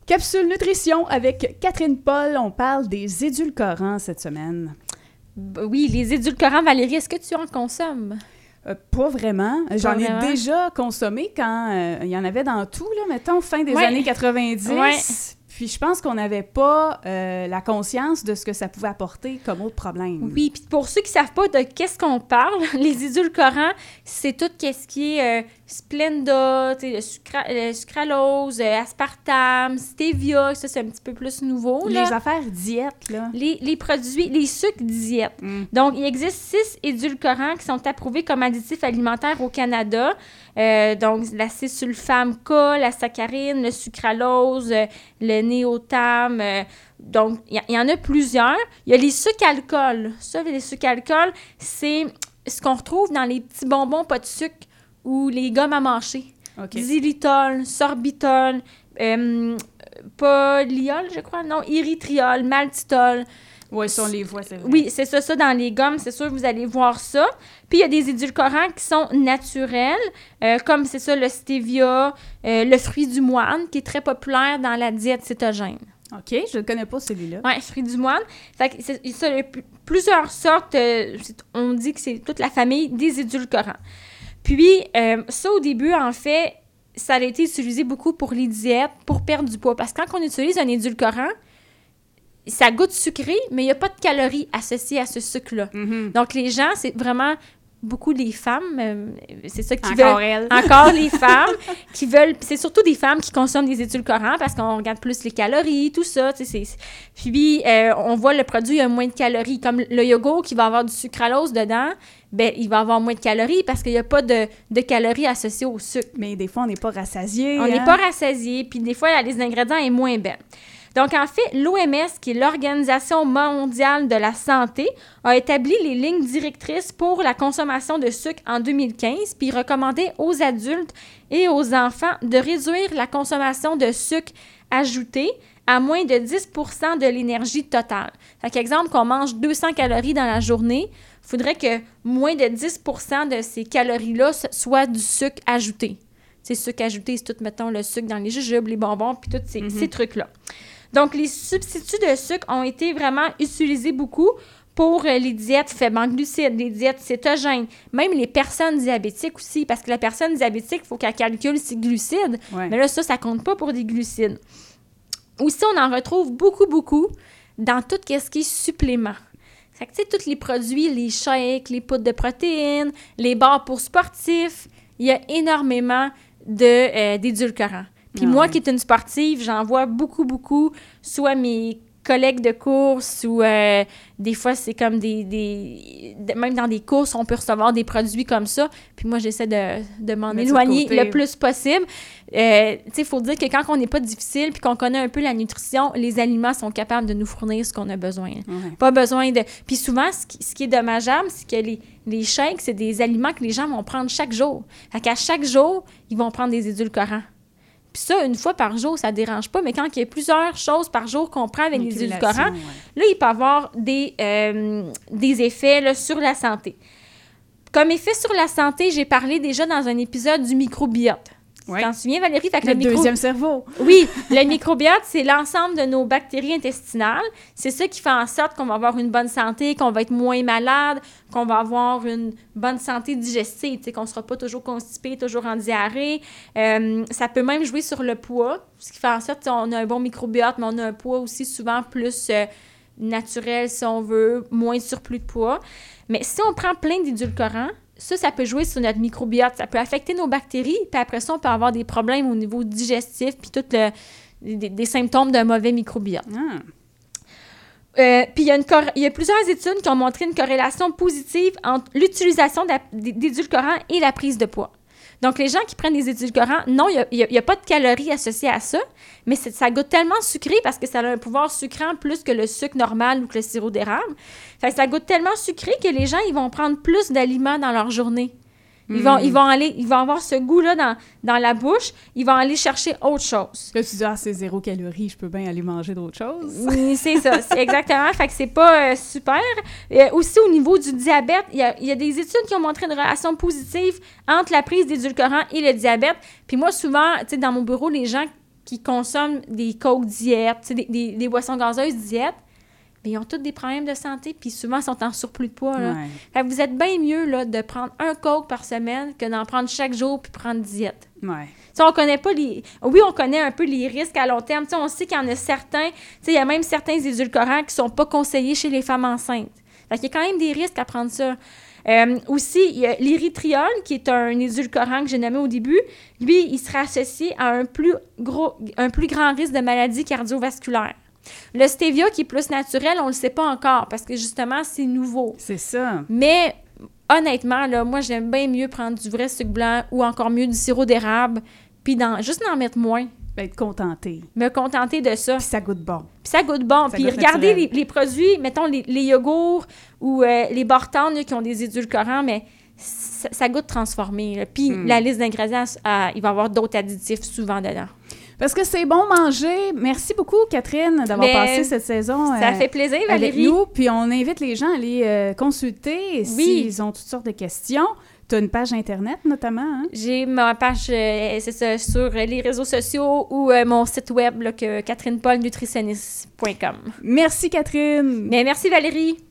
Capsule Nutrition avec Catherine Paul. On parle des édulcorants cette semaine. Oui, les édulcorants, Valérie, est-ce que tu en consommes? Pas vraiment. J'en ai déjà consommé quand il y en avait dans tout, là, mettons, fin des années 90. Ouais. Puis je pense qu'on n'avait pas la conscience de ce que ça pouvait apporter comme autre problème. Oui, puis pour ceux qui ne savent pas de qu'est-ce qu'on parle, les édulcorants, c'est tout ce qui est Splenda, le sucralose, aspartame, stevia, ça c'est un petit peu plus nouveau. Les là. affaires diète, là. Les produits, les sucres diète. Donc, il existe 6 édulcorants qui sont approuvés comme additifs alimentaires au Canada. Donc, l'acide sulfame K, la saccharine, le sucralose, le néotam. Donc, il y en a plusieurs. Il y a les sucres alcool. Ça, les sucres alcool, c'est ce qu'on retrouve dans les petits bonbons pas de sucre ou les gommes à mâcher. Okay. Xylitol, sorbitol, polyol, je crois, non, érythriol, maltitol. Oui, ça, on les voit, c'est vrai. Oui, c'est ça, dans les gommes, c'est sûr, vous allez voir ça. Puis, il y a des édulcorants qui sont naturels, comme c'est ça, le stevia, le fruit du moine, qui est très populaire dans la diète cétogène. OK, je ne connais pas celui-là. Oui, fruit du moine. Fait que ça, il y a plusieurs sortes, on dit que c'est toute la famille des édulcorants. Puis, ça, au début, en fait, ça a été utilisé beaucoup pour les diètes, pour perdre du poids. Parce que quand on utilise un édulcorant, ça goûte sucré, mais il n'y a pas de calories associées à ce sucre-là. Mm-hmm. Donc, les gens, c'est vraiment beaucoup les femmes, c'est ça qui encore veulent. Elles. Encore les femmes qui veulent. C'est surtout des femmes qui consomment des édulcorants parce qu'on regarde plus les calories, tout ça. Puis, on voit le produit a moins de calories. Comme le yogourt qui va avoir du sucralose dedans, ben il va avoir moins de calories parce qu'il n'y a pas de calories associées au sucre. Mais des fois, on n'est pas rassasié. On n'est pas rassasié, puis des fois, les ingrédients sont moins bons. Donc, en fait, l'OMS, qui est l'Organisation mondiale de la santé, a établi les lignes directrices pour la consommation de sucre en 2015, puis recommandait aux adultes et aux enfants de réduire la consommation de sucre ajouté à moins de 10 % de l'énergie totale. Fait qu'exemple, qu'on mange 200 calories dans la journée, il faudrait que moins de 10 % de ces calories-là soient du sucre ajouté. C'est sucre ajouté, c'est tout, mettons, le sucre dans les jujubes, les bonbons, puis tous ces trucs-là. Donc, les substituts de sucre ont été vraiment utilisés beaucoup pour les diètes faibles en glucides, les diètes cétogènes, même les personnes diabétiques aussi, parce que la personne diabétique, il faut qu'elle calcule ses glucides, mais là, ça compte pas pour des glucides. Aussi, on en retrouve beaucoup dans tout ce qui est supplément. Fait que, tu sais, tous les produits, les shakes, les poudres de protéines, les barres pour sportifs, il y a énormément d'édulcorants. Puis moi, qui est une sportive, j'en vois beaucoup, soit mes collègues de course ou des fois, c'est comme même dans des courses, on peut recevoir des produits comme ça. Puis moi, j'essaie de m'en éloigner le plus possible. Tu sais, il faut dire que quand on n'est pas difficile puis qu'on connaît un peu la nutrition, les aliments sont capables de nous fournir ce qu'on a besoin. Pas besoin de... Puis souvent, ce qui est dommageable, c'est que les shakes, c'est des aliments que les gens vont prendre chaque jour. Fait qu'à chaque jour, ils vont prendre des édulcorants. Puis ça, une fois par jour, ça ne dérange pas, mais quand il y a plusieurs choses par jour qu'on prend avec des édulcorants, là, il peut y avoir des effets là, sur la santé. Comme effet sur la santé, j'ai parlé déjà dans un épisode du microbiote. Tu t'en souviens, Valérie? Fait que le deuxième cerveau. Oui, le microbiote, c'est l'ensemble de nos bactéries intestinales. C'est ça qui fait en sorte qu'on va avoir une bonne santé, qu'on va être moins malade, qu'on va avoir une bonne santé digestive, qu'on ne sera pas toujours constipé, toujours en diarrhée. Ça peut même jouer sur le poids, ce qui fait en sorte qu'on a un bon microbiote, mais on a un poids aussi souvent plus naturel, si on veut, moins de surplus de poids. Mais si on prend plein d'édulcorants, ça peut jouer sur notre microbiote. Ça peut affecter nos bactéries, puis après ça, on peut avoir des problèmes au niveau digestif, puis des symptômes d'un mauvais microbiote. Puis il y a plusieurs études qui ont montré une corrélation positive entre l'utilisation d'édulcorants et la prise de poids. Donc, les gens qui prennent des édulcorants, non, il n'y a pas de calories associées à ça, mais ça goûte tellement sucré parce que ça a un pouvoir sucrant plus que le sucre normal ou que le sirop d'érable. Fait que ça goûte tellement sucré que les gens, ils vont prendre plus d'aliments dans leur journée. Ils vont avoir ce goût-là dans la bouche. Ils vont aller chercher autre chose. Là, tu dis, c'est 0 calories, je peux bien aller manger d'autres choses. Oui, c'est ça. C'est exactement. Fait que c'est pas super. Aussi, au niveau du diabète, il y a des études qui ont montré une relation positive entre la prise d'édulcorants et le diabète. Puis moi, souvent, tu sais, dans mon bureau, les gens qui consomment des Coke diète, des boissons gazeuses diète, mais ils ont tous des problèmes de santé, puis souvent, ils sont en surplus de poids. Là. Fait que vous êtes bien mieux là, de prendre un Coke par semaine que d'en prendre chaque jour puis prendre diète. Ouais. T'sais, on connaît pas les... Oui, on connaît un peu les risques à long terme. T'sais, on sait qu'il y en a certains... Il y a même certains édulcorants qui sont pas conseillés chez les femmes enceintes. Fait qu'il y a quand même des risques à prendre ça. Aussi, il y a l'érythriol, qui est un édulcorant que j'ai nommé au début. Lui, il sera associé à un plus grand risque de maladie cardiovasculaire. Le stevia, qui est plus naturel, on le sait pas encore, parce que justement, c'est nouveau. C'est ça. Mais... honnêtement, là, moi, j'aime bien mieux prendre du vrai sucre blanc ou encore mieux du sirop d'érable, puis juste d'en mettre moins. Être contentée. Me contenter de ça. Puis ça goûte bon. Puis regardez les produits, mettons les yogourts ou les bartendres qui ont des édulcorants, mais ça goûte transformé. Là. Puis la liste d'ingrédients, il va y avoir d'autres additifs souvent dedans. Parce que c'est bon manger. Merci beaucoup, Catherine, d'avoir passé cette saison ça fait plaisir, Valérie. Avec nous. Puis on invite les gens à aller consulter s'ils ont toutes sortes de questions. Tu as une page Internet, notamment. Hein? J'ai ma page, c'est ça, sur les réseaux sociaux ou mon site web, là, catherinepaulnutritionniste.com. Merci, Catherine. Mais merci, Valérie.